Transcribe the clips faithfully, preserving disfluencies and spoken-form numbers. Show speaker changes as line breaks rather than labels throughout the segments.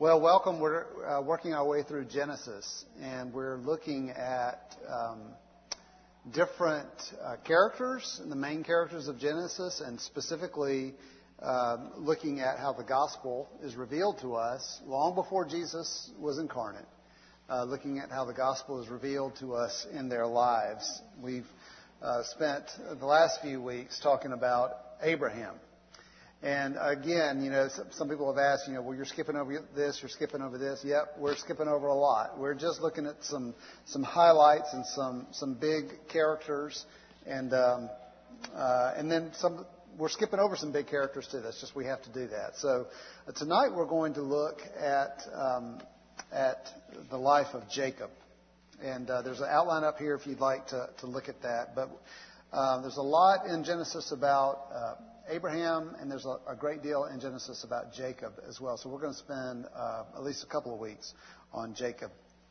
Well, welcome. We're uh, working our way through Genesis, and we're looking at um, different uh, characters, the main characters of Genesis, and specifically uh, looking at how the gospel is revealed to us long before Jesus was incarnate, uh, looking at how the gospel is revealed to us in their lives. We've uh, spent the last few weeks talking about Abraham. And again, you know, some people have asked, you know, well, you're skipping over this, you're skipping over this. Yep, we're skipping over a lot. We're just looking at some some highlights and some some big characters, and um, uh, and then some. We're skipping over some big characters too. That's just we have to do that. So uh, tonight we're going to look at um, at the life of Jacob, and uh, there's an outline up here if you'd like to to look at that. But uh, there's a lot in Genesis about Uh, Abraham, and there's a, a great deal in Genesis about Jacob as well. So we're going to spend uh, at least a couple of weeks on Jacob.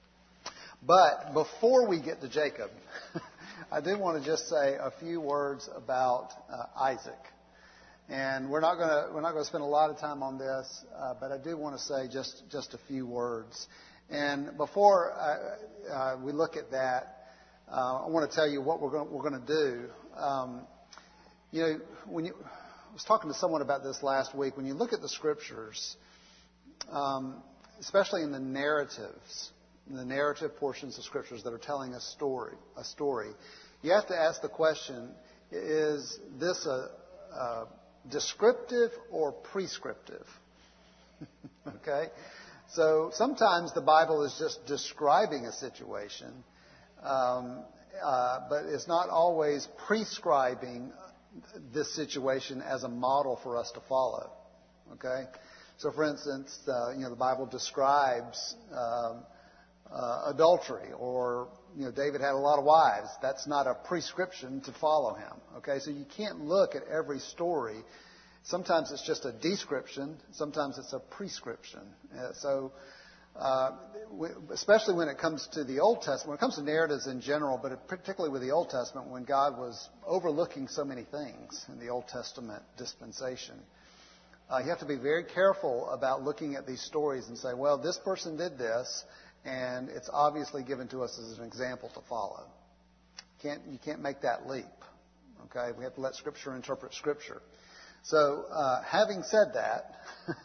But before we get to Jacob, I do want to just say a few words about uh, Isaac. And we're not going to we're not going to spend a lot of time on this, uh, but I do want to say just just a few words. And before uh, uh, we look at that, uh, I want to tell you what we're going we're going to do. Um, you know, when you I was talking to someone about this last week. When you look at the scriptures, um, especially in the narratives, in the narrative portions of scriptures that are telling a story, a story, you have to ask the question: is this a, a descriptive or prescriptive? Okay, so sometimes the Bible is just describing a situation, um, uh, but it's not always prescribing this situation as a model for us to follow. Okay, so for instance, uh, you know, the Bible describes um, uh, adultery, or you know, David had a lot of wives. That's not a prescription to follow him. Okay, so you can't look at every story. Sometimes it's just a description. Sometimes it's a prescription. Uh, so. Uh, especially when it comes to the Old Testament, when it comes to narratives in general, but particularly with the Old Testament, when God was overlooking so many things in the Old Testament dispensation, uh, you have to be very careful about looking at these stories and say, well, this person did this, and it's obviously given to us as an example to follow. Can't, you can't make that leap. Okay, we have to let Scripture interpret Scripture. So, uh, having said that,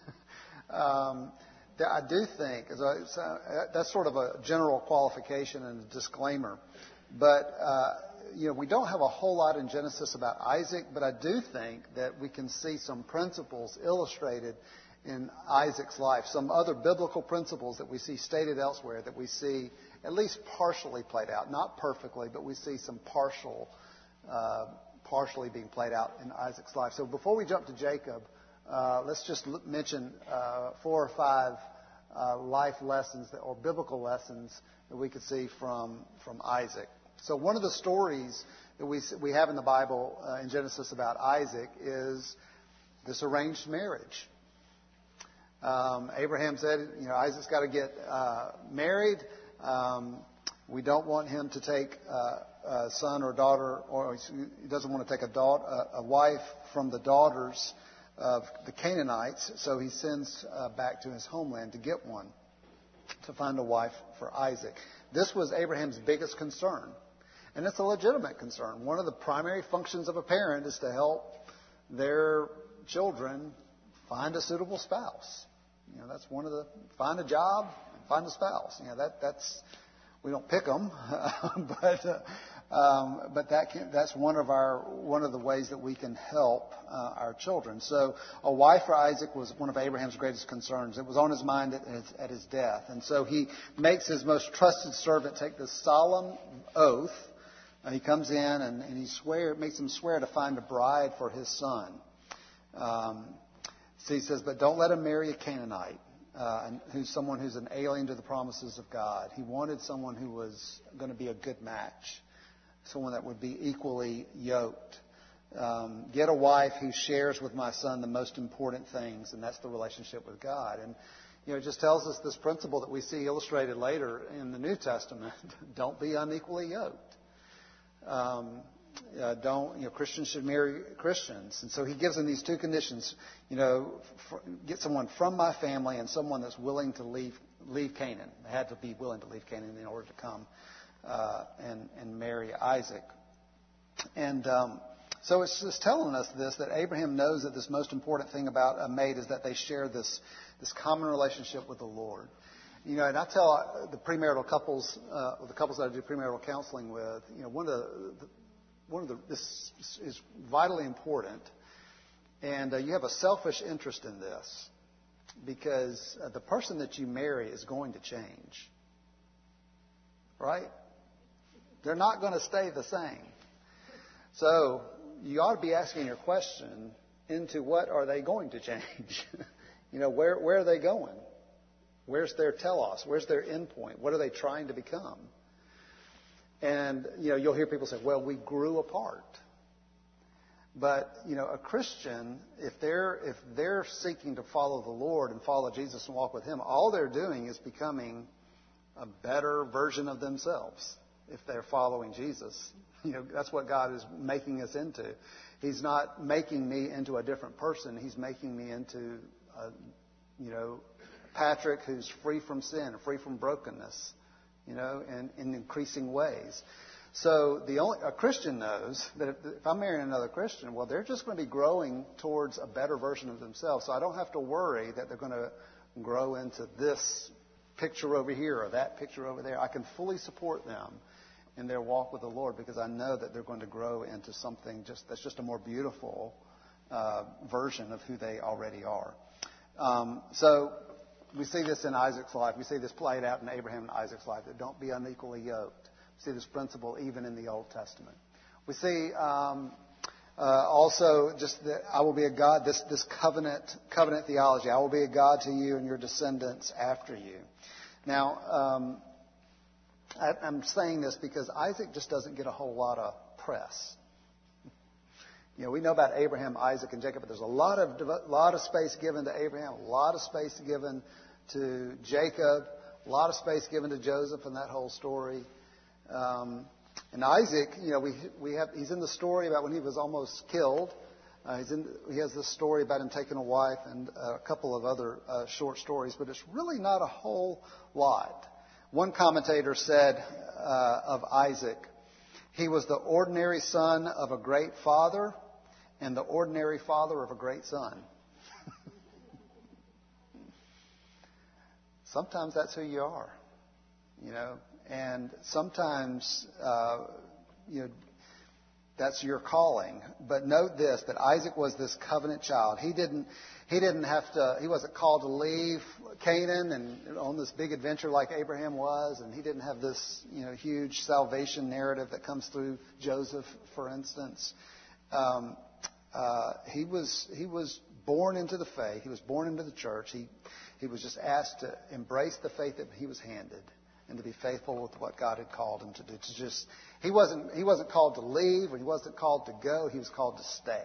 um, I do think, that's sort of a general qualification and a disclaimer, but uh, you know, we don't have a whole lot in Genesis about Isaac, but I do think that we can see some principles illustrated in Isaac's life, some other biblical principles that we see stated elsewhere that we see at least partially played out, not perfectly, but we see some partial, uh, partially being played out in Isaac's life. So before we jump to Jacob, Uh, let's just l- mention uh, four or five uh, life lessons that, or biblical lessons that we could see from from Isaac. So one of the stories that we we have in the Bible uh, in Genesis about Isaac is this arranged marriage. Um, Abraham said, you know, Isaac's got to get uh, married. Um, we don't want him to take uh, a son or daughter, or he doesn't want to take a daughter, a wife from the daughters of the Canaanites, so he sends uh, back to his homeland to get one, to find a wife for Isaac. This was Abraham's biggest concern, and it's a legitimate concern. One of the primary functions of a parent is to help their children find a suitable spouse. You know, that's one of the, find a job and find a spouse. You know, that that's, we don't pick them, but uh, Um, but that can, that's one of our one of the ways that we can help uh, our children. So a wife for Isaac was one of Abraham's greatest concerns. It was on his mind at his, at his death, and so he makes his most trusted servant take this solemn oath. Uh, he comes in and, and he swear makes him swear to find a bride for his son. Um, so he says, but don't let him marry a Canaanite, uh, who's someone who's an alien to the promises of God. He wanted someone who was going to be a good match. Someone that would be equally yoked. Um, get a wife who shares with my son the most important things, and that's the relationship with God. And you know, it just tells us this principle that we see illustrated later in the New Testament: don't be unequally yoked. Um, uh, don't, you know, Christians should marry Christians. And so he gives them these two conditions, you know, for, get someone from my family and someone that's willing to leave leave Canaan. They had to be willing to leave Canaan in order to come uh, and, and marry Isaac. And um, so it's just telling us this, that Abraham knows that this most important thing about a mate is that they share this, this common relationship with the Lord. You know, and I tell the premarital couples, uh, the couples that I do premarital counseling with, you know, one of the, the one of the, this is vitally important, and uh, you have a selfish interest in this because uh, the person that you marry is going to change, right? They're not going to stay the same. So you ought to be asking your question into what are they going to change? You know, where where are they going? Where's their telos? Where's their end point? What are they trying to become? And, you know, you'll hear people say, well, we grew apart. But, you know, a Christian, if they're if they're seeking to follow the Lord and follow Jesus and walk with Him, all they're doing is becoming a better version of themselves if they're following Jesus. You know, that's what God is making us into. He's not making me into a different person. He's making me into, a, you know, Patrick who's free from sin, free from brokenness, you know, in, in increasing ways. So the only a Christian knows that if, if I'm marrying another Christian, well, they're just going to be growing towards a better version of themselves. So I don't have to worry that they're going to grow into this picture over here or that picture over there. I can fully support them in their walk with the Lord because I know that they're going to grow into something just that's just a more beautiful uh, version of who they already are. Um, so we see this in Isaac's life. We see this played out in Abraham and Isaac's life, that don't be unequally yoked. We see this principle even in the Old Testament. We see um, uh, also just that I will be a God, this, this covenant covenant theology. I will be a God to you and your descendants after you. Now, um, I, I'm saying this because Isaac just doesn't get a whole lot of press. You know, we know about Abraham, Isaac, and Jacob, but there's a lot of lot of space given to Abraham, a lot of space given to Jacob, a lot of space given to Joseph in that whole story. Um, and Isaac, you know, we we have he's in the story about when he was almost killed. Uh, he's in, he has this story about him taking a wife and a couple of other uh, short stories, but it's really not a whole lot. One commentator said uh, of Isaac, he was the ordinary son of a great father and the ordinary father of a great son. Sometimes that's who you are, you know, and sometimes, uh, you know, that's your calling. But note this, that Isaac was this covenant child. He didn't, he didn't have to, he wasn't called to leave Canaan and on this big adventure like Abraham was, and he didn't have this, you know, huge salvation narrative that comes through Joseph, for instance. Um, uh, he was, he was born into the faith. He was born into the church. He, he was just asked to embrace the faith that he was handed and to be faithful with what God had called him to do. To just, he wasn't, he wasn't called to leave, or he wasn't called to go. He was called to stay.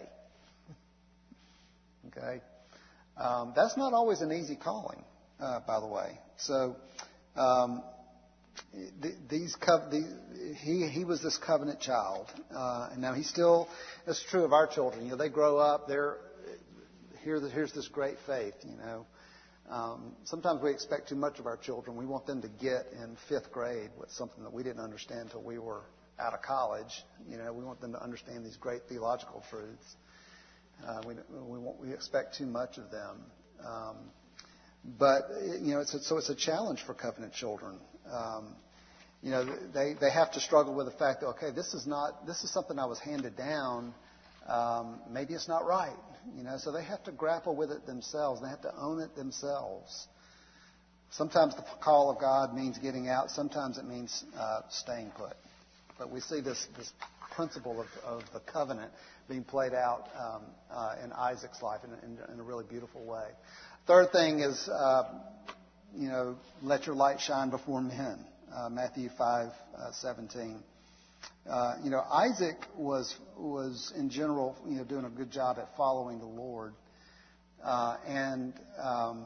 Okay, um, that's not always an easy calling, uh, by the way. So, um, th- these, co- these he he was this covenant child, uh, and now he still. It's true of our children. You know, they grow up. They're here. Here's this great faith. You know. Um, sometimes we expect too much of our children. We want them to get in fifth grade with something that we didn't understand until we were out of college. You know, we want them to understand these great theological truths. Uh, we we, want, we expect too much of them. Um, but you know, it's a, so it's a challenge for covenant children. Um, you know, they they have to struggle with the fact that okay, this is not this is something I was handed down. Um, maybe it's not right, you know, so they have to grapple with it themselves. They have to own it themselves. Sometimes the call of God means getting out. Sometimes it means uh, staying put. But we see this, this principle of, of the covenant being played out um, uh, in Isaac's life in, in, in a really beautiful way. Third thing is, uh, you know, let your light shine before men. Uh, Matthew five seventeen. Uh, you know, Isaac was was in general, you know, doing a good job at following the Lord, uh, and um,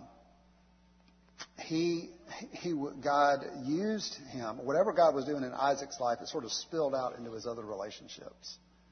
he he God used him. Whatever God was doing in Isaac's life, it sort of spilled out into his other relationships.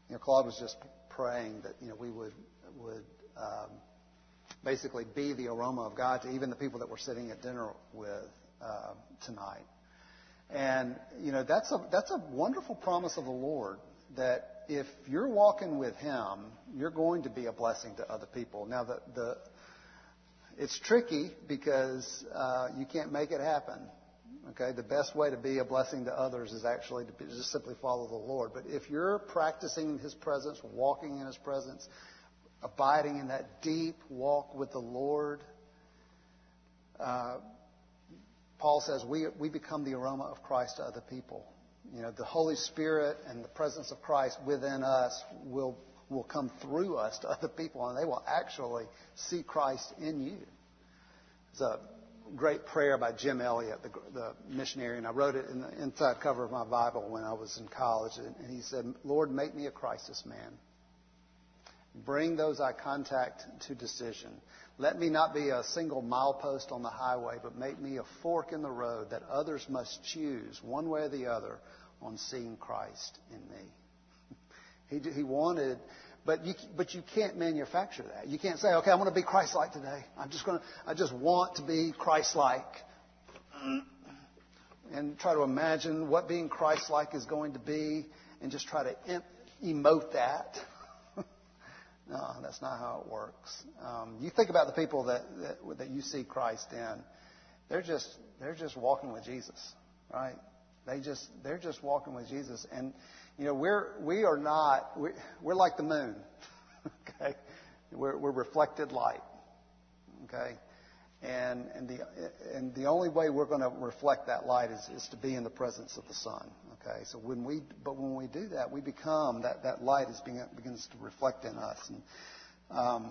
You know, Claude was just praying that, you know, we would would um, basically be the aroma of God to even the people that we're sitting at dinner with uh, tonight. And, you know, that's a that's a wonderful promise of the Lord, that if you're walking with Him, you're going to be a blessing to other people. Now, the, the it's tricky because uh, you can't make it happen. Okay, the best way to be a blessing to others is actually to be, just simply follow the Lord. But if you're practicing His presence, walking in His presence, abiding in that deep walk with the Lord, uh, Paul says we we become the aroma of Christ to other people. You know, the Holy Spirit and the presence of Christ within us will will come through us to other people, and they will actually see Christ in you. It's a great prayer by Jim Elliot, the, the missionary, and I wrote it in the inside cover of my Bible when I was in college. And, and he said, "Lord, make me a crisis man. Bring those I contact to decision. Let me not be a single milepost on the highway, but make me a fork in the road that others must choose one way or the other on seeing Christ in me." He, he wanted, but you, but you can't manufacture that. You can't say, "Okay, I'm going to be Christ-like today. I'm just going to, I just want to be Christ-like," and try to imagine what being Christ-like is going to be, and just try to em- emote that. No, that's not how it works. Um, you think about the people that, that that you see Christ in; they're just they're just walking with Jesus, right? They just they're just walking with Jesus, and you know we're we are not we're, we're like the moon, okay? We're, we're reflected light, okay? And and the and the only way we're going to reflect that light is, is to be in the presence of the sun. Okay, so when we but when we do that, we become that, that light is being, begins to reflect in us. And um,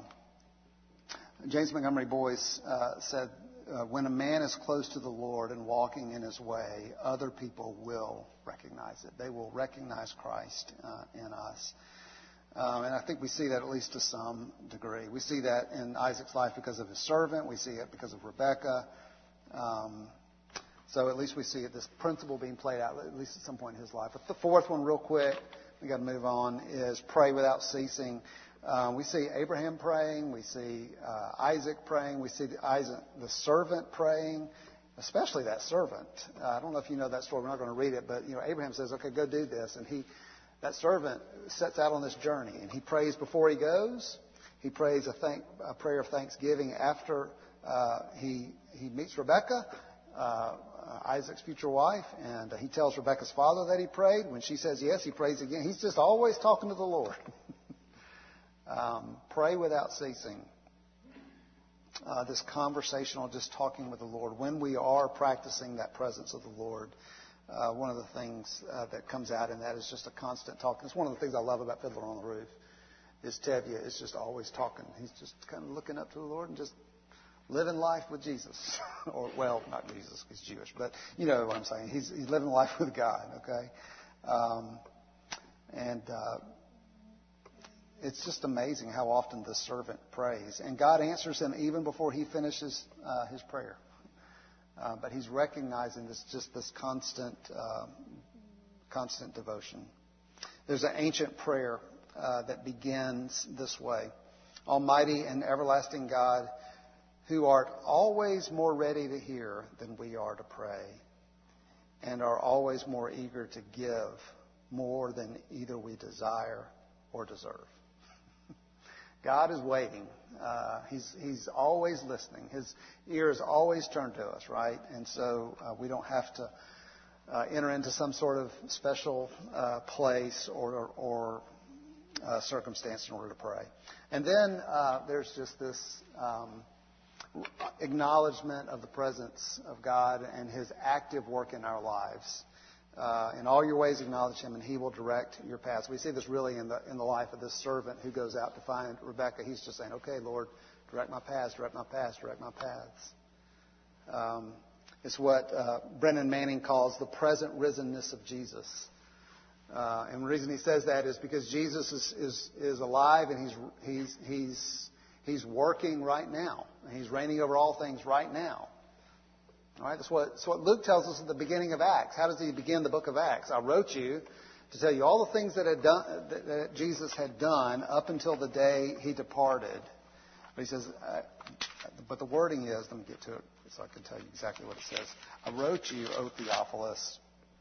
James Montgomery Boyce uh, said, uh, "When a man is close to the Lord and walking in His way, other people will recognize it. They will recognize Christ uh, in us." Um, and I think we see that at least to some degree. We see that in Isaac's life because of his servant. We see it because of Rebekah. Um, so at least we see it, this principle being played out, at least at some point in his life. But the fourth one, real quick, we got to move on, is pray without ceasing. Um, we see Abraham praying. We see uh, Isaac praying. We see the, Isaac, the servant praying, especially that servant. Uh, I don't know if you know that story. We're not going to read it, but you know, Abraham says, "Okay, go do this," and he. That servant sets out on this journey, and he prays before he goes. He prays a, thank, a prayer of thanksgiving after uh, he he meets Rebekah, uh, Isaac's future wife, and uh, he tells Rebekah's father that he prayed. When she says yes, he prays again. He's just always talking to the Lord. um, pray without ceasing. Uh, this conversational, just talking with the Lord. When we are practicing that presence of the Lord, Uh, one of the things uh, that comes out in that is just a constant talking. It's one of the things I love about Fiddler on the Roof is Tevye is just always talking. He's just kind of looking up to the Lord and just living life with Jesus. or, well, not Jesus, he's Jewish, but you know what I'm saying. He's, he's living life with God, okay? Um, and uh, it's just amazing how often the servant prays. And God answers him even before he finishes uh, his prayer. Uh, but he's recognizing this just this constant, uh, constant devotion. There's an ancient prayer uh, that begins this way: "Almighty and everlasting God, who art always more ready to hear than we are to pray, and are always more eager to give more than either we desire or deserve." God is waiting. Uh, he's He's always listening. His ear is always turned to us, right? And so uh, we don't have to uh, enter into some sort of special uh, place or or uh, circumstance in order to pray. And then uh, there's just this um, acknowledgement of the presence of God and His active work in our lives. Uh, in all your ways acknowledge Him, and He will direct your paths. We see this really in the in the life of this servant who goes out to find Rebekah. He's just saying, "Okay, Lord, direct my paths, direct my paths, direct my paths." Um, it's what uh, Brennan Manning calls the present risenness of Jesus. Uh, and the reason he says that is because Jesus is is, is alive, and he's he's he's he's working right now. He's reigning over all things right now. All right, that's what, that's what Luke tells us at the beginning of Acts. How does he begin the book of Acts? "I wrote you to tell you all the things that, had done, that, that Jesus had done up until the day he departed. But he says, uh, but the wording is, let me get to it so I can tell you exactly what it says. I wrote you, O Theophilus.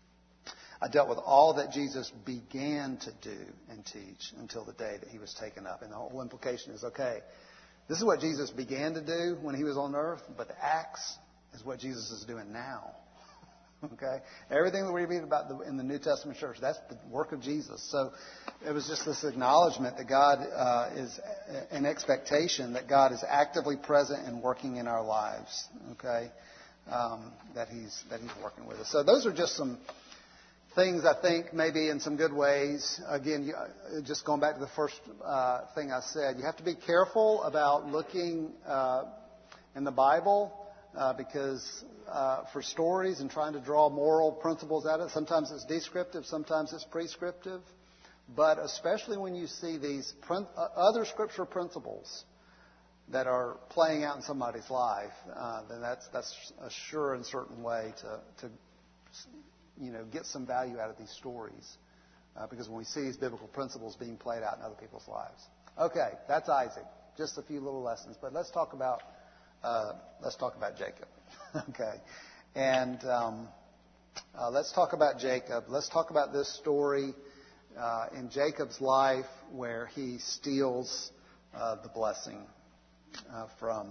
I dealt with all that Jesus began to do and teach until the day that he was taken up. And the whole implication is, okay, this is what Jesus began to do when he was on earth, but the acts is what Jesus is doing now. Okay? Everything that we read about the, in the New Testament church, that's the work of Jesus. So it was just this acknowledgement that God uh, is an expectation that God is actively present and working in our lives. Okay? Um, that he's that he's working with us. So those are just some things I think maybe in some good ways. Again, you, just going back to the first uh, thing I said, you have to be careful about looking uh, in the Bible uh, because uh, for stories and trying to draw moral principles out of it, sometimes it's descriptive, sometimes it's prescriptive. But especially when you see these prin- uh, other scripture principles that are playing out in somebody's life, uh, then that's that's a sure and certain way to to you know, get some value out of these stories. Uh, because when we see these biblical principles being played out in other people's lives. Okay, that's Isaac. Just a few little lessons. But let's talk about uh, let's talk about Jacob. Okay. And um, uh, let's talk about Jacob. Let's talk about this story uh, in Jacob's life where he steals uh, the blessing uh, from,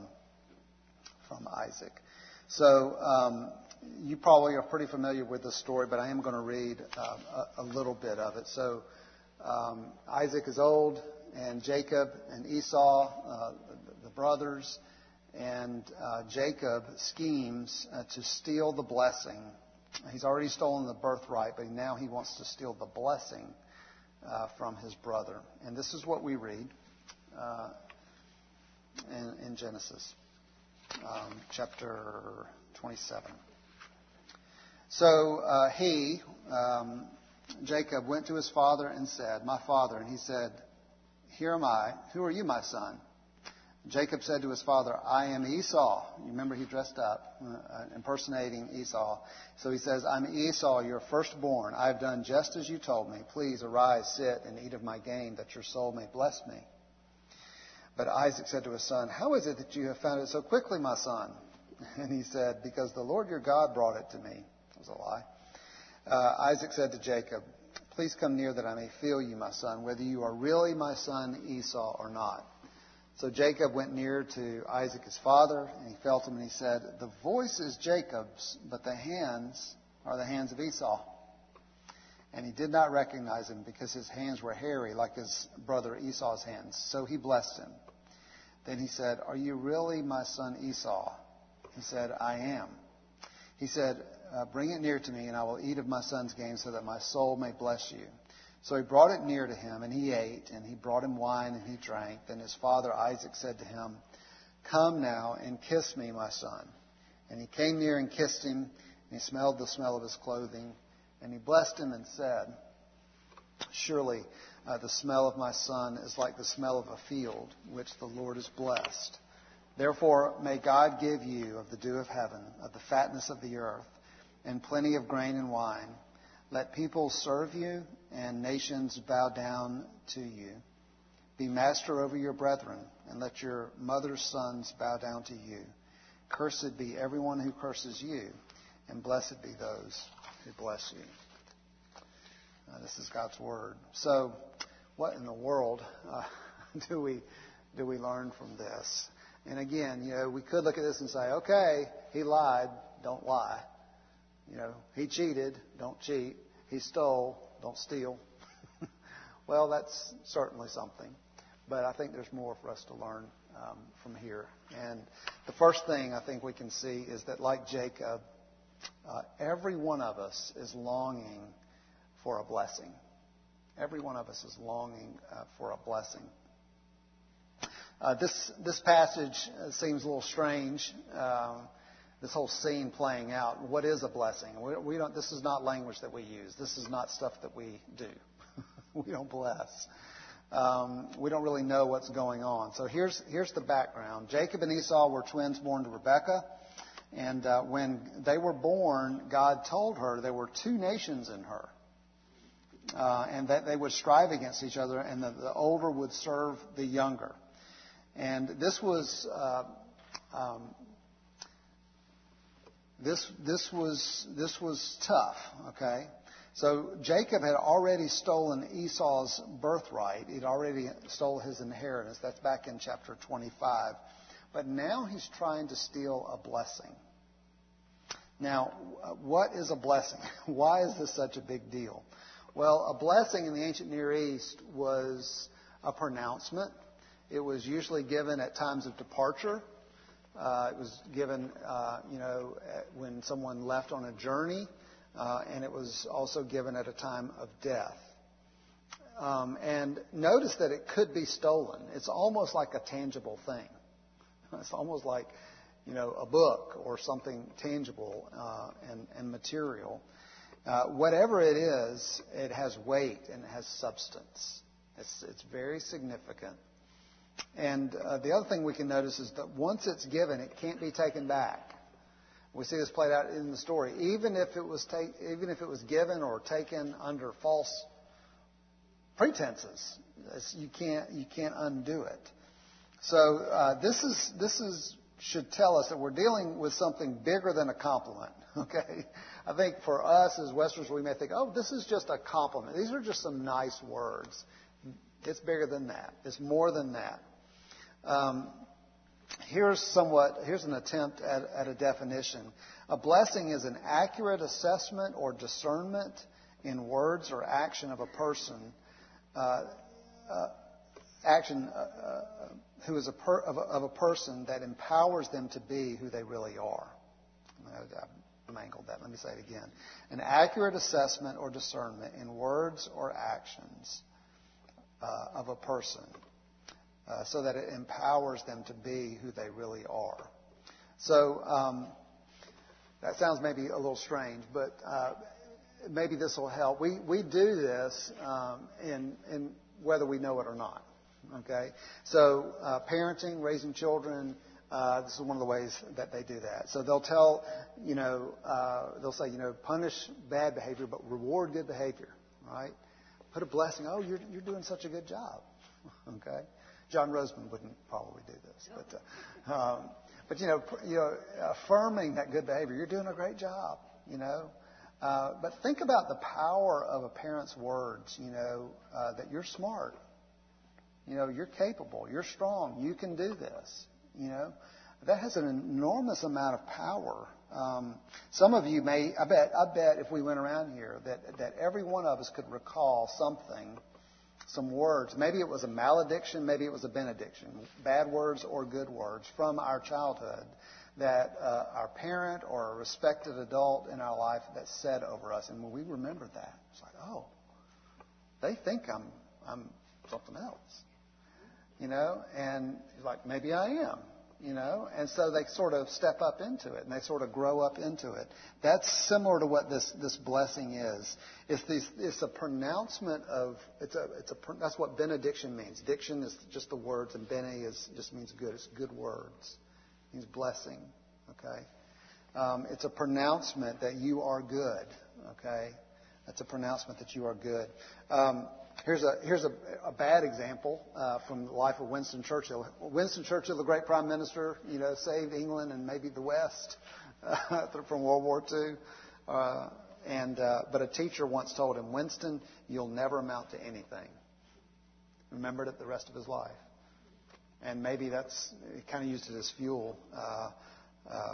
from Isaac. So um, you probably are pretty familiar with this story, but I am going to read uh, a, a little bit of it. So um, Isaac is old, and Jacob and Esau, uh, the, the brothers, and uh, Jacob schemes uh, to steal the blessing. He's already stolen the birthright, but now he wants to steal the blessing uh, from his brother. And this is what we read uh, in, in Genesis um, chapter twenty-seven. So uh, he, um, Jacob, went to his father and said, "My father." And he said, "Here am I. Who are you, my son?" Jacob said to his father, "I am Esau." You remember he dressed up, uh, impersonating Esau. So he says, "I'm Esau, your firstborn. I have done just as you told me. Please arise, sit, and eat of my game, that your soul may bless me." But Isaac said to his son, "How is it that you have found it so quickly, my son?" And he said, "Because the Lord your God brought it to me." It was a lie. Uh, Isaac said to Jacob, "Please come near that I may feel you, my son, whether you are really my son Esau or not." So Jacob went near to Isaac his father, and he felt him, and he said, "The voice is Jacob's, but the hands are the hands of Esau." And he did not recognize him because his hands were hairy like his brother Esau's hands. So he blessed him. Then he said, "Are you really my son Esau?" He said, "I am." He said, uh, "Bring it near to me, and I will eat of my son's game so that my soul may bless you." So he brought it near to him, and he ate, and he brought him wine, and he drank. Then his father Isaac said to him, "Come now and kiss me, my son." And he came near and kissed him, and he smelled the smell of his clothing. And he blessed him and said, "Surely uh, the smell of my son is like the smell of a field, which the Lord has blessed. Therefore may God give you of the dew of heaven, of the fatness of the earth, and plenty of grain and wine. Let people serve you, and nations bow down to you. Be master over your brethren, and let your mother's sons bow down to you. Cursed be everyone who curses you, and blessed be those who bless you." Uh, this is God's word. So, what in the world uh, do we do we learn from this? And again, you know, we could look at this and say, okay, he lied, don't lie. You know, he cheated, don't cheat. He stole, don't steal. Well, that's certainly something. But I think there's more for us to learn um, from here. And the first thing I think we can see is that, like Jacob, uh, every one of us is longing for a blessing. Every one of us is longing uh, for a blessing. Uh, this this passage seems a little strange. Uh, This whole scene playing out. What is a blessing? We, we don't. This is not language that we use. This is not stuff that we do. We don't bless. Um, we don't really know what's going on. So here's here's the background. Jacob and Esau were twins born to Rebekah, and uh, when they were born, God told her there were two nations in her. uh, and that they would strive against each other, and the, the older would serve the younger. And this was uh, um, this this was this was tough. Okay, so Jacob had already stolen Esau's birthright. He'd already stole his inheritance. That's back in chapter twenty-five. But now he's trying to steal a blessing. Now, what is a blessing? Why is this such a big deal? Well, a blessing in the ancient Near East was a pronouncement. It was usually given at times of departure. Uh, it was given, uh, you know, when someone left on a journey, uh, and it was also given at a time of death. Um, and notice that it could be stolen. It's almost like a tangible thing. It's almost like, you know, a book or something tangible uh, and, and material. Uh, whatever it is, it has weight and it has substance. It's, it's very significant. And uh, the other thing we can notice is that once it's given, it can't be taken back. We see this played out in the story. Even if it was ta- even if it was given or taken under false pretenses, you can't you can't undo it. So uh, this is this is should tell us that we're dealing with something bigger than a compliment. Okay, I think for us as Westerners, we may think, oh, this is just a compliment. These are just some nice words. It's bigger than that. It's more than that. Um, here's somewhat. Here's an attempt at, at a definition. A blessing is an accurate assessment or discernment in words or action of a person. Uh, uh, action uh, uh, who is a per, of, a, of a person that empowers them to be who they really are. I mangled that. Let me say it again. An accurate assessment or discernment in words or actions uh, of a person uh, so that it empowers them to be who they really are. So um, that sounds maybe a little strange, but uh, maybe this will help. We we do this um, in in whether we know it or not. Okay, so uh, parenting, raising children. Uh, this is one of the ways that they do that. So they'll tell, you know, uh, they'll say, you know, punish bad behavior, but reward good behavior, right? Put a blessing. Oh, you're you're doing such a good job. Okay, John Roseman wouldn't probably do this, but uh, um, but you know, you know, affirming that good behavior. You're doing a great job, you know. Uh, but think about the power of a parent's words. You know, uh, that you're smart. You know, you're capable. You're strong. You can do this. You know, that has an enormous amount of power. Um, some of you may, I bet, I bet if we went around here that, that every one of us could recall something, some words. Maybe it was a malediction, maybe it was a benediction, bad words or good words from our childhood that uh, our parent or a respected adult in our life that said over us. And when we remember that, it's like, oh, they think I'm, I'm something else. You know, and like, maybe I am, you know, and so they sort of step up into it and they sort of grow up into it. That's similar to what this, this blessing is. It's this, it's a pronouncement of, it's a, it's a, that's what benediction means. Diction is just the words and bene is, just means good. It's good words. It means blessing. Okay. Um, it's a pronouncement that you are good. Okay. That's a pronouncement that you are good. Um, Here's a here's a, a bad example uh, from the life of Winston Churchill. Winston Churchill, the great prime minister, you know, saved England and maybe the West uh, from World War Two. Uh, and uh, but a teacher once told him, "Winston, you'll never amount to anything." Remembered it the rest of his life. And maybe that's he kind of used it as fuel, uh, uh,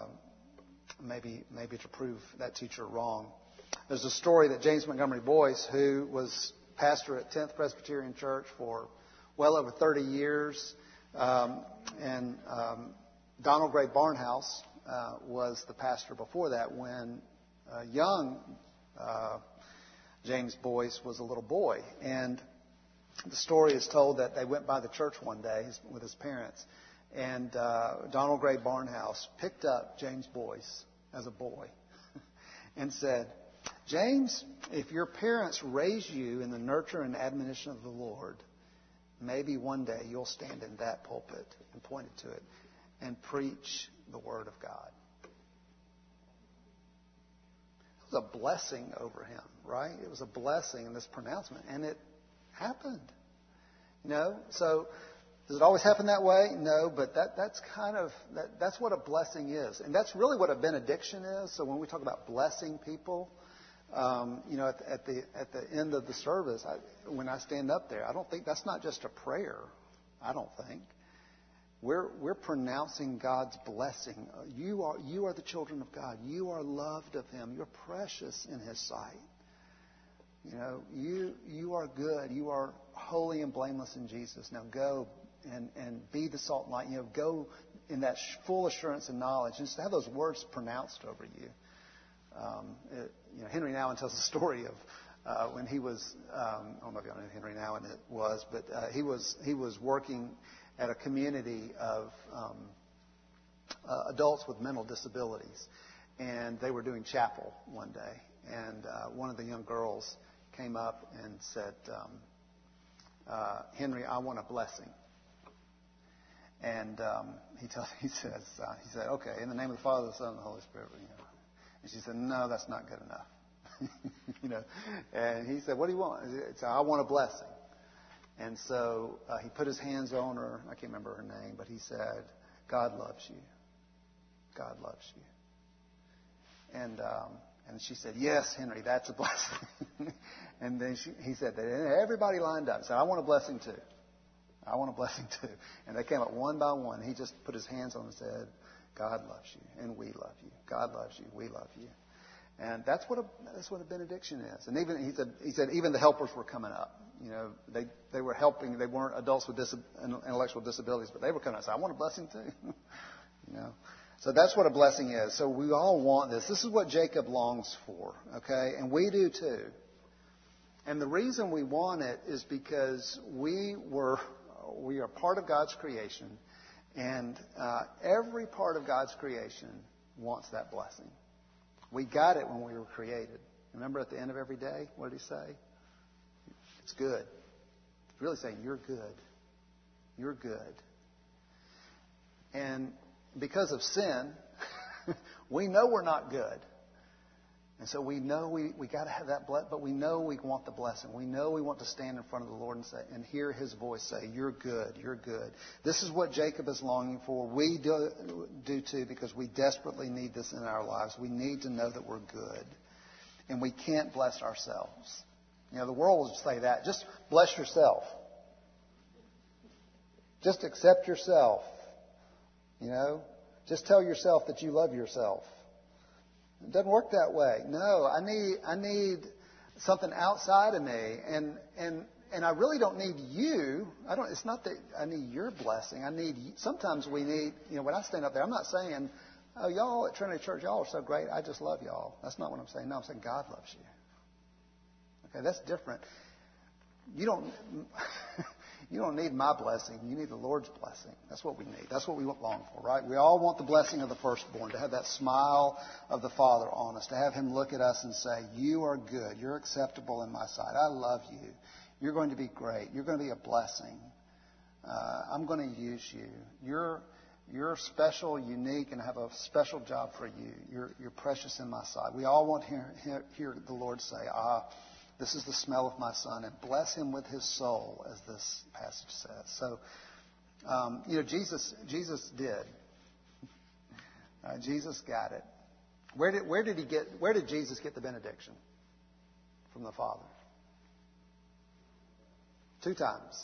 maybe maybe to prove that teacher wrong. There's a story that James Montgomery Boyce, who was pastor at tenth Presbyterian Church for well over thirty years. Um, and um, Donald Gray Barnhouse uh, was the pastor before that when uh, young uh, James Boyce was a little boy. And the story is told that they went by the church one day with his parents. And uh, Donald Gray Barnhouse picked up James Boyce as a boy and said, "James, if your parents raise you in the nurture and admonition of the Lord, maybe one day you'll stand in that pulpit," and pointed to it, "and preach the Word of God." It a blessing over him, right? It was a blessing in this pronouncement, and it happened. You know, so does it always happen that way? No, but that that's kind of that, that's what a blessing is, and that's really what a benediction is. So when we talk about blessing people, um, you know, at, at the at the end of the service, I, when I stand up there, I don't think that's not just a prayer. I don't think. We're we're pronouncing God's blessing. You are you are the children of God. You are loved of Him. You're precious in His sight. You know, you you are good. You are holy and blameless in Jesus. Now go and, and be the salt and light. You know, go in that full assurance and knowledge. And just to have those words pronounced over you. Um, it, you know, Henry Nouwen tells the story of uh, when he was um, I don't know if you know who Henry Nouwen it was, but uh, he was he was working at a community of um, uh, adults with mental disabilities. And they were doing chapel one day. And uh, one of the young girls came up and said, um, uh, Henry, I want a blessing. And um, he, tells, he says, uh, he said, okay, in the name of the Father, the Son, and the Holy Spirit. You know. And she said, no, that's not good enough. you know. And he said, what do you want? He said, I want a blessing. And so uh, he put his hands on her. I can't remember her name, but he said, God loves you. God loves you. And um, and she said, yes, Henry, that's a blessing. and then she, he said that. And everybody lined up. Said, I want a blessing too. I want a blessing too. And they came up one by one. He just put his hands on them and said, God loves you, and we love you. God loves you, we love you. And that's what a that's what a benediction is. And even he said he said even the helpers were coming up. You know, they they were helping. They weren't adults with dis- intellectual disabilities, but they were coming up and said, I want a blessing too. you know, so that's what a blessing is. So we all want this. This is what Jacob longs for. Okay, and we do too. And the reason we want it is because we were we are part of God's creation, and uh, every part of God's creation wants that blessing. We got it when we were created. Remember at the end of every day, what did he say? It's good. It's really saying you're good. You're good. And because of sin, we know we're not good. And so we know we, we got to have that blessing, but we know we want the blessing. We know we want to stand in front of the Lord and say and hear His voice say, you're good, you're good. This is what Jacob is longing for. We do, do too, because we desperately need this in our lives. We need to know that we're good. And we can't bless ourselves. You know, the world will say that. Just bless yourself. Just accept yourself. You know, just tell yourself that you love yourself. It doesn't work that way. No, I need I need something outside of me, and and and I really don't need you. I don't. It's not that I need your blessing. I need. Sometimes we need. You know, when I stand up there, I'm not saying, "Oh, y'all at Trinity Church, y'all are so great. I just love y'all." That's not what I'm saying. No, I'm saying God loves you. Okay, that's different. You don't. You don't need my blessing. You need the Lord's blessing. That's what we need. That's what we long for, right? We all want the blessing of the firstborn, to have that smile of the Father on us, to have Him look at us and say, you are good. You're acceptable in my sight. I love you. You're going to be great. You're going to be a blessing. Uh, I'm going to use you. You're you're special, unique, and have a special job for you. You're, you're precious in my sight. We all want to hear, hear, hear the Lord say, ah, this is the smell of my son, and bless him with his soul, as this passage says. So, um, you know, Jesus, Jesus did. Uh, Jesus got it. Where did where did he get? Where did Jesus get the benediction from the Father? Two times.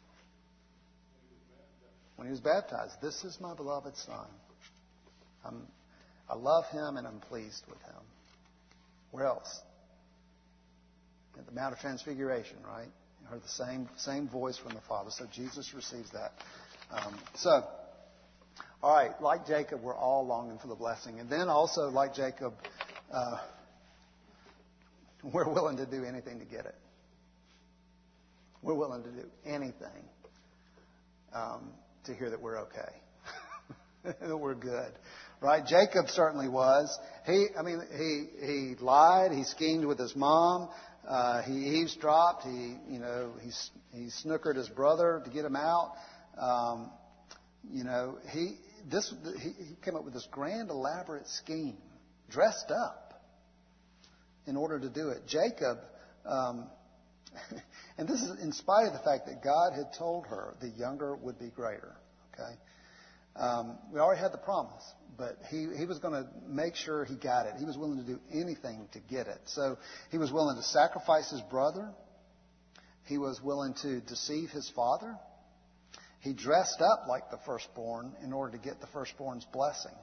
When he was baptized, this is my beloved son. I'm, I love him and I'm pleased with him. Where else? At the Mount of Transfiguration, right? You heard the same same voice from the Father. So Jesus receives that. Um, so, all right, like Jacob, we're all longing for the blessing. And then also, like Jacob, uh, we're willing to do anything to get it. We're willing to do anything um, to hear that we're okay, that we're good. Right? Jacob certainly was. He, I mean, he he lied. He schemed with his mom. Uh, he eavesdropped. He, you know, he he snookered his brother to get him out. Um, you know, he this he, he came up with this grand, elaborate scheme, dressed up. in order to do it. Jacob, um, and this is in spite of the fact that God had told her the younger would be greater. Okay, um, we already had the promise, but he, he was going to make sure he got it. He was willing to do anything to get it. So he was willing to sacrifice his brother. He was willing to deceive his father. He dressed up like the firstborn in order to get the firstborn's blessing.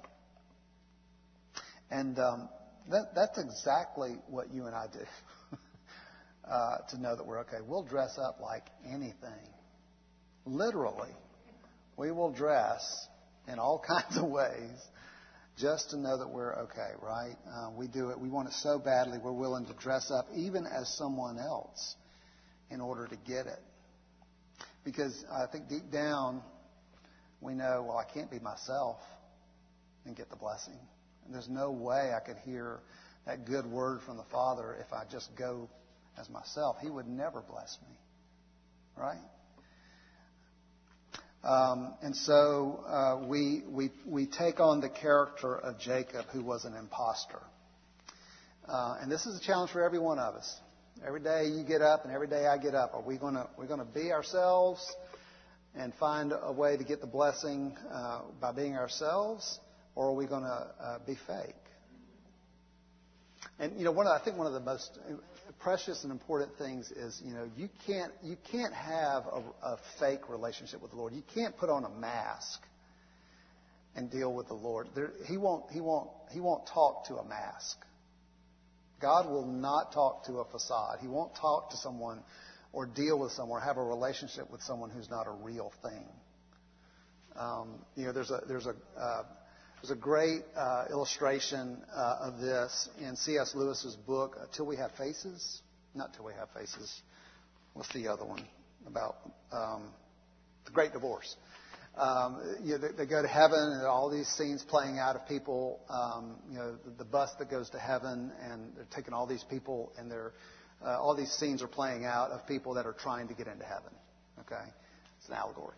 And um, that, that's exactly what you and I do. uh, to know that we're okay. We'll dress up like anything. Literally. We will dress in all kinds of ways just to know that we're okay, right? Uh, we do it. We want it so badly we're willing to dress up even as someone else in order to get it. Because I think deep down we know, well, I can't be myself and get the blessing. And there's no way I could hear that good word from the Father if I just go as myself. He would never bless me, right? Um, and so uh, we, we, we take on the character of Jacob, who was an imposter. Uh, and this is a challenge for every one of us. Every day you get up and every day I get up. Are we going to we're going to be ourselves and find a way to get the blessing uh, by being ourselves, or are we going to uh, be fake? And you know, one of, I think one of the most precious and important things is, you know, you can't you can't have a, a fake relationship with the Lord. You can't put on a mask and deal with the Lord. There, he won't he won't he won't talk to a mask. God will not talk to a facade. He won't talk to someone or deal with someone or have a relationship with someone who's not a real thing. Um, you know, there's a there's a uh, there's a great uh, illustration uh, of this in C S Lewis's book, uh, Till We Have Faces. Not Till We Have Faces. What's the other one about um, the Great Divorce? Um, you know, they, they go to heaven, and all these scenes playing out of people. Um, you know, the, the bus that goes to heaven, and they're taking all these people, and they're uh, all these scenes are playing out of people that are trying to get into heaven. Okay, it's an allegory.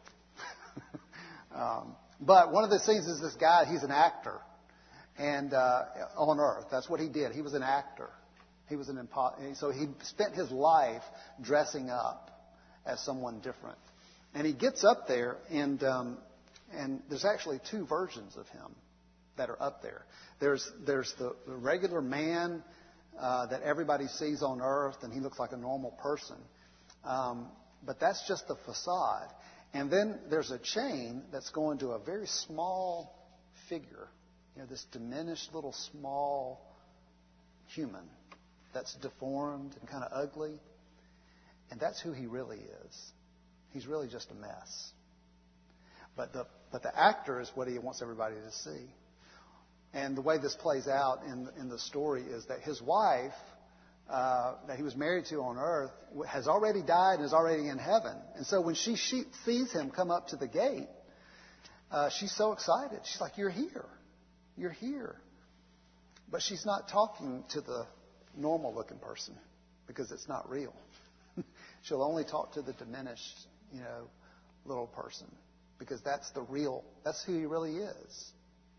um, but one of the scenes is this guy. He's an actor, and uh, on earth, that's what he did. He was an actor. He was an impo- so he spent his life dressing up as someone different. And he gets up there, and um, and there's actually two versions of him that are up there. There's there's the, the regular man uh, that everybody sees on earth, and he looks like a normal person. Um, but that's just the facade. And then there's a chain that's going to a very small figure, you know, this diminished little small human that's deformed and kind of ugly. And that's who he really is. He's really just a mess. But the but the actor is what he wants everybody to see. And the way this plays out in in the story is that his wife, uh, that he was married to on earth, has already died and is already in heaven. And so when she, she sees him come up to the gate, uh, she's so excited. She's like, "You're here. You're here." But she's not talking to the normal-looking person because it's not real. She'll only talk to the diminished, you know, little person, because that's the real, that's who he really is.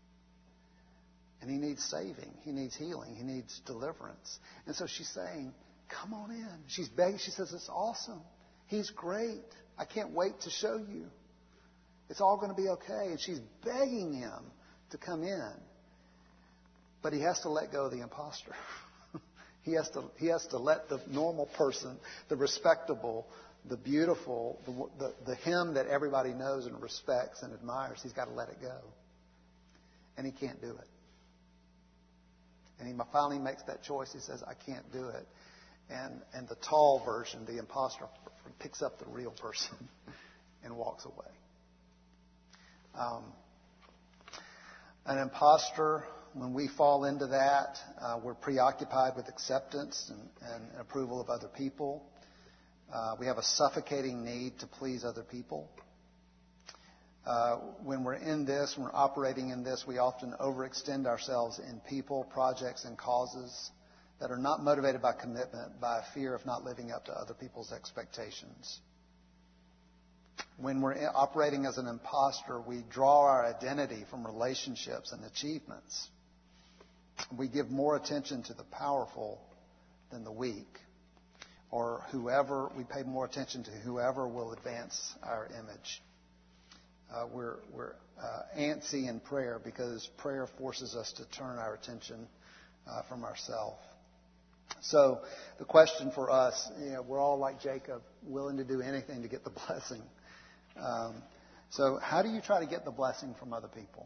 And he needs saving. He needs healing. He needs deliverance. And so she's saying, come on in. She's begging. She says, it's awesome. He's great. I can't wait to show you. It's all going to be okay. And she's begging him to come in. But he has to let go of the imposter. He has to he has to let the normal person, the respectable, the beautiful, the, the, the him that everybody knows and respects and admires, he's got to let it go. And he can't do it. And he finally makes that choice. He says, I can't do it. And and the tall version, the imposter, picks up the real person and walks away. Um, an imposter, when we fall into that, uh, we're preoccupied with acceptance and, and approval of other people. Uh, we have a suffocating need to please other people. Uh, when we're in this, when we're operating in this, we often overextend ourselves in people, projects, and causes that are not motivated by commitment, by a fear of not living up to other people's expectations. When we're operating as an imposter, we draw our identity from relationships and achievements. We give more attention to the powerful than the weak, or whoever, we pay more attention to whoever will advance our image. Uh, we're we're uh, antsy in prayer because prayer forces us to turn our attention uh, from ourselves. So the question for us, you know, we're all like Jacob, willing to do anything to get the blessing. Um, so how do you try to get the blessing from other people?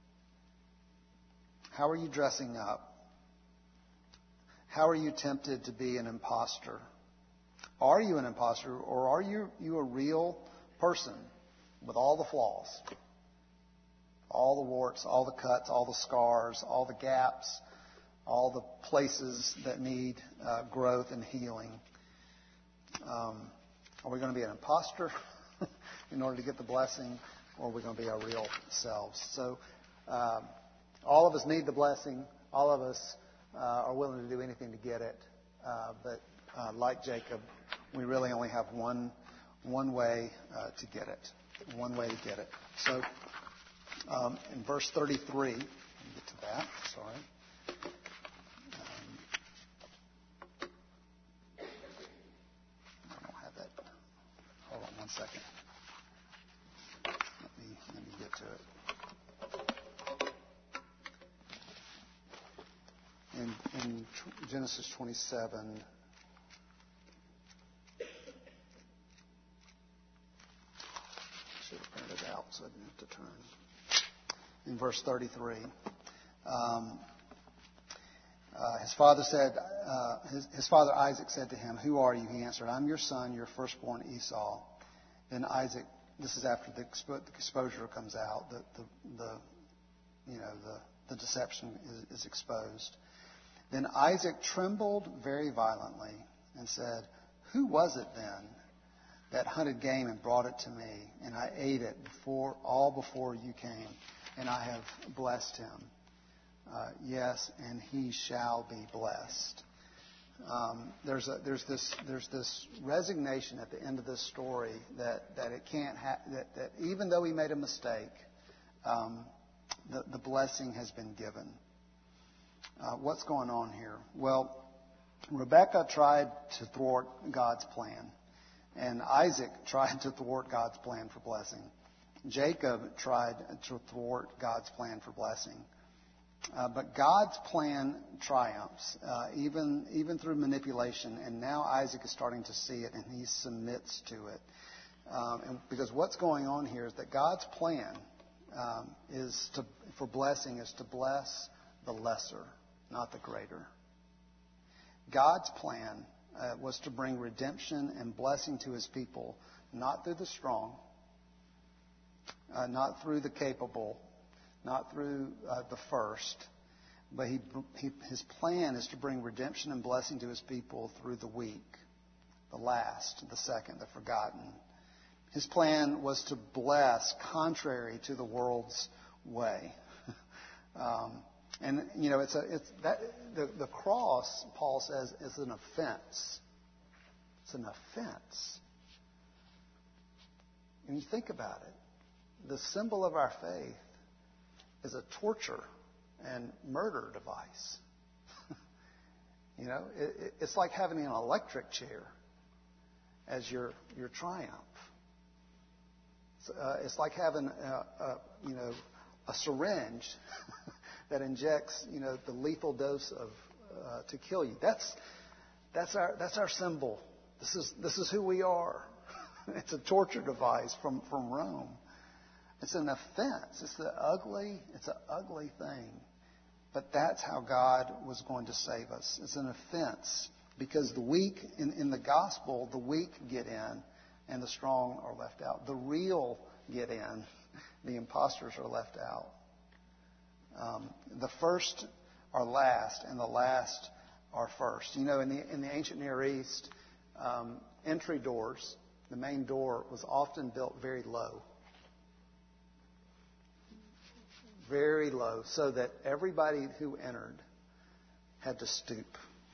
How are you dressing up? How are you tempted to be an imposter? Are you an imposter, or are you, you a real person with all the flaws, all the warts, all the cuts, all the scars, all the gaps, all the places that need uh, growth and healing? Um, are we going to be an imposter in order to get the blessing, or are we going to be our real selves? So um, all of us need the blessing. All of us uh, are willing to do anything to get it. Uh, but uh, like Jacob, we really only have one one way uh, to get it. One way to get it. So um, in verse thirty-three, let me get to that. Sorry. One second. Let me, let me get to it. In, in Genesis twenty-seven, I should have printed it out so I didn't have to turn. In verse thirty-three, um, uh, his father said, uh, his, his father Isaac said to him, "Who are you?" He answered, "I'm your son, your firstborn Esau." Then Isaac, this is after the, expo- the exposure comes out, the, the, the you know the, the deception is, is exposed. Then Isaac trembled very violently and said, "Who was it then that hunted game and brought it to me, and I ate it before all before you came, and I have blessed him? Uh, yes, and he shall be blessed." Um, there's a, there's this there's this resignation at the end of this story that, that it can't ha- that, that even though he made a mistake, um, the, the blessing has been given. Uh, what's going on here? Well, Rebekah tried to thwart God's plan, and Isaac tried to thwart God's plan for blessing. Jacob tried to thwart God's plan for blessing. Uh, but God's plan triumphs, uh, even even through manipulation, and now Isaac is starting to see it, and he submits to it. Um, and because what's going on here is that God's plan um, is to, for blessing is to bless the lesser, not the greater. God's plan uh, was to bring redemption and blessing to His people, not through the strong, uh, not through the capable, not through uh, the first, but he, he, his plan is to bring redemption and blessing to His people through the weak, the last, the second, the forgotten. His plan was to bless contrary to the world's way. um, and, you know, it's a, it's that, the, the cross, Paul says, is an offense. It's an offense. And you think about it. The symbol of our faith is a torture and murder device. you know, it, it's like having an electric chair as your your triumph. It's, uh, it's like having a, a you know a syringe that injects you know the lethal dose of uh, to kill you. That's that's our that's our symbol. This is this is who we are. It's a torture device from from Rome. It's an offense. It's the ugly, it's an ugly thing. But that's how God was going to save us. It's an offense because the weak, in, in the gospel, the weak get in and the strong are left out. The real get in. The imposters are left out. Um, the first are last and the last are first. You know, in the, in the ancient Near East, um, entry doors, the main door was often built very low. Very low, so that everybody who entered had to stoop,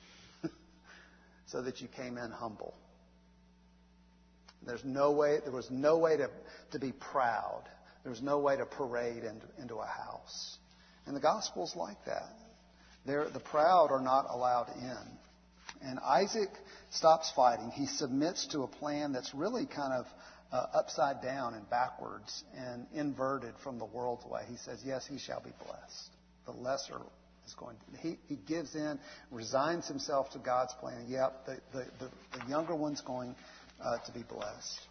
so that you came in humble. There's no way. There was no way to, to be proud. There was no way to parade into, into a house. And the gospel's like that. They're, the proud are not allowed in. And Isaac stops fighting. He submits to a plan that's really kind of uh, upside down and backwards and inverted from the world's way. He says, yes, he shall be blessed. The lesser is going to, he, he gives in, resigns himself to God's plan. Yep, the, the, the, the younger one's going uh, to be blessed.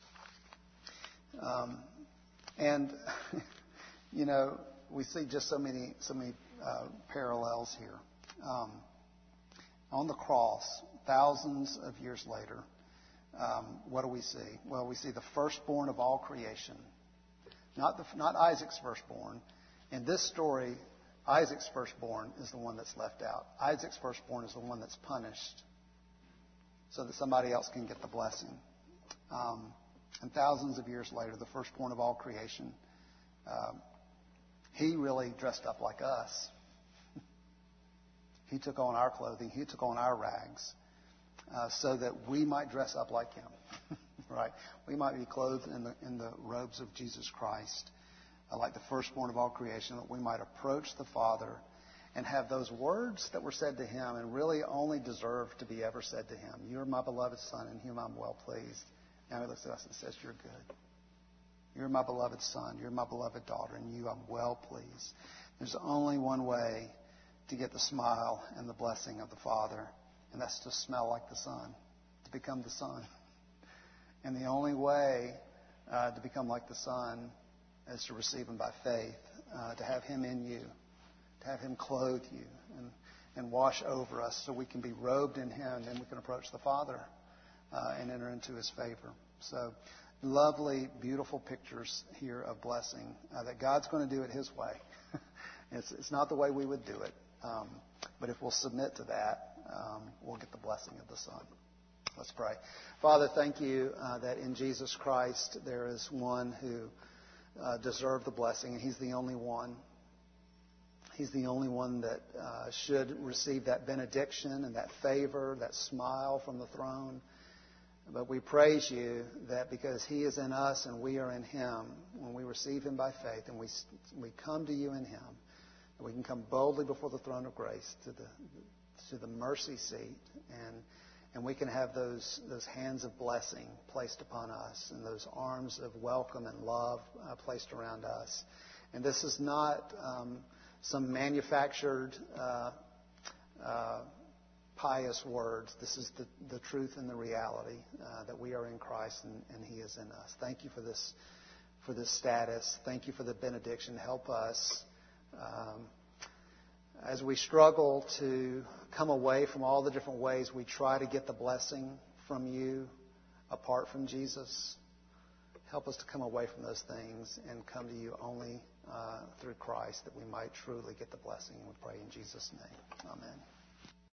Um, and, you know, we see just so many, so many uh, parallels here. Um, on the cross, thousands of years later, um, what do we see? Well, we see the firstborn of all creation, not the, not Isaac's firstborn. In this story, Isaac's firstborn is the one that's left out. Isaac's firstborn is the one that's punished, so that somebody else can get the blessing. Um, and thousands of years later, the firstborn of all creation, uh, he really dressed up like us. He took on our clothing. He took on our rags uh, so that we might dress up like him, right? We might be clothed in the, in the robes of Jesus Christ, uh, like the firstborn of all creation, that we might approach the Father and have those words that were said to him and really only deserve to be ever said to him. You're my beloved Son in whom I'm well pleased. Now he looks at us and says, you're good. You're my beloved son. You're my beloved daughter. And you I'm well pleased. There's only one way to get the smile and the blessing of the Father, and that's to smell like the Son, to become the Son. And the only way uh, to become like the Son is to receive him by faith, uh, to have him in you, to have him clothe you and, and wash over us so we can be robed in him and we can approach the Father uh, and enter into his favor. So lovely, beautiful pictures here of blessing, uh, that God's going to do it his way. it's, it's not the way we would do it. Um, but if we'll submit to that, um, we'll get the blessing of the Son. Let's pray. Father, thank you uh, that in Jesus Christ there is one who uh, deserved the blessing, and he's the only one. He's the only one that uh, should receive that benediction and that favor, that smile from the throne. But we praise you that because he is in us and we are in him, when we receive him by faith and we we come to you in him, we can come boldly before the throne of grace to the to the mercy seat, and and we can have those those hands of blessing placed upon us and those arms of welcome and love uh, placed around us. And this is not um, some manufactured uh, uh, pious words. This is the, the truth and the reality uh, that we are in Christ and, and he is in us. Thank you for this for this status. Thank you for the benediction. Help us Um, as we struggle to come away from all the different ways we try to get the blessing from you apart from Jesus. Help us to come away from those things and come to you only uh, through Christ, that we might truly get the blessing. We pray in Jesus' name. Amen.